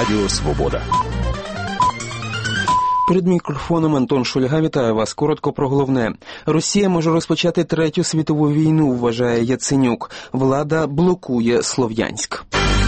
Радіо Свобода. Перед мікрофоном Антон Шульга. Вітаю вас. Коротко про головне. Росія може розпочати Третю світову війну, вважає Яценюк. Влада блокує Слов'янськ.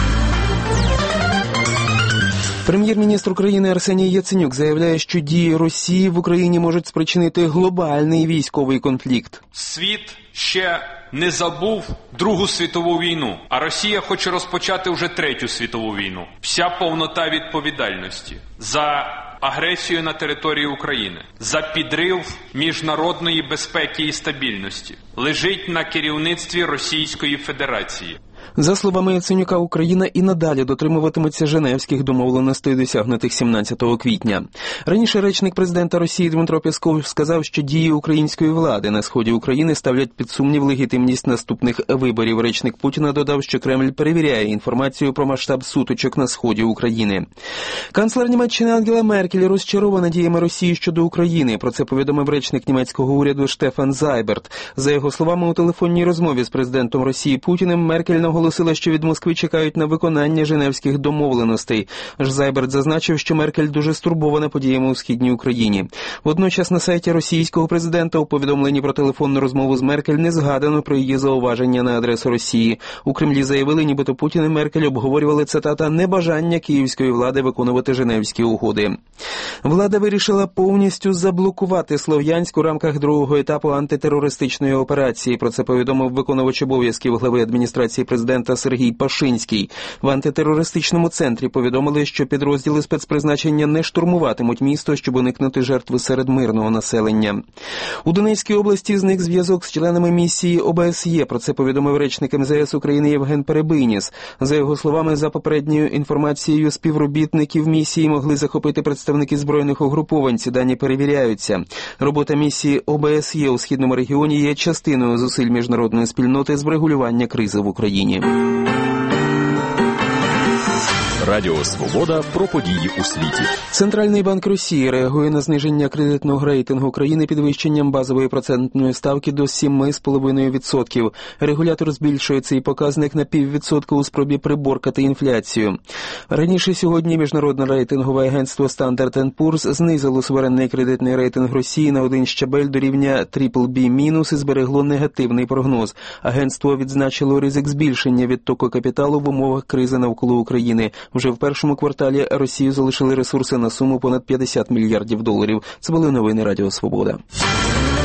Прем'єр-міністр України Арсеній Яценюк заявляє, що дії Росії в Україні можуть спричинити глобальний військовий конфлікт. Світ ще не забув Другу світову війну, а Росія хоче розпочати вже Третю світову війну. Вся повнота відповідальності за агресію на території України, за підрив міжнародної безпеки і стабільності лежить на керівництві Російської Федерації. За словами Яценюка, Україна і надалі дотримуватиметься Женевських домовленостей, досягнутих 17 квітня. Раніше речник президента Росії Дмитро Пєсков сказав, що дії української влади на сході України ставлять під сумнів легітимність наступних виборів. Речник Путіна додав, що Кремль перевіряє інформацію про масштаб сутичок на сході України. Канцлер Німеччини Ангела Меркель розчарована діями Росії щодо України. Про це повідомив речник німецького уряду Штефан Зайберт. За його словами, у телефонній розмові з президентом Росії Путіним Меркель наголосила, що від Москви чекають на виконання Женевських домовленостей. Зайберт зазначив, що Меркель дуже стурбована подіями у східній Україні. Водночас на сайті російського президента у повідомленні про телефонну розмову з Меркель не згадано про її зауваження на адресу Росії. У Кремлі заявили, нібито Путін і Меркель обговорювали, цитата, «небажання київської влади виконувати Женевські угоди». Влада вирішила повністю заблокувати Слов'янськ у рамках другого етапу антитерористичної операції. Про це повідомив виконувач обов'язків глави адміністрації президента Сергій Пашинський. В антитерористичному центрі повідомили, що підрозділи спецпризначення не штурмуватимуть місто, щоб уникнути жертви серед мирного населення. У Донецькій області зник зв'язок з членами місії ОБСЄ. Про це повідомив речник МЗС України Євген Перебийніс. За його словами, за попередньою інформацією, співробітників місії могли захопити представники збройних угруповань. Ці дані перевіряються. Робота місії ОБСЄ у східному регіоні є частиною зусиль міжнародної спільноти з врегулювання кризи в Україні. Радіо Свобода про події у світі. Центральний банк Росії реагує на зниження кредитного рейтингу країни підвищенням базової процентної ставки до 7,5%. Регулятор збільшує цей показник на 0,5% у спробі приборкати інфляцію. Раніше сьогодні міжнародне рейтингове агентство Standard & Poor's знизило суверенний кредитний рейтинг Росії на один щабель до рівня BBB- і зберегло негативний прогноз. Агентство відзначило ризик збільшення відтоку капіталу в умовах кризи навколо України. Вже в першому кварталі Росію залишили ресурси на суму понад $50 мільярдів. Це були новини Радіо Свобода.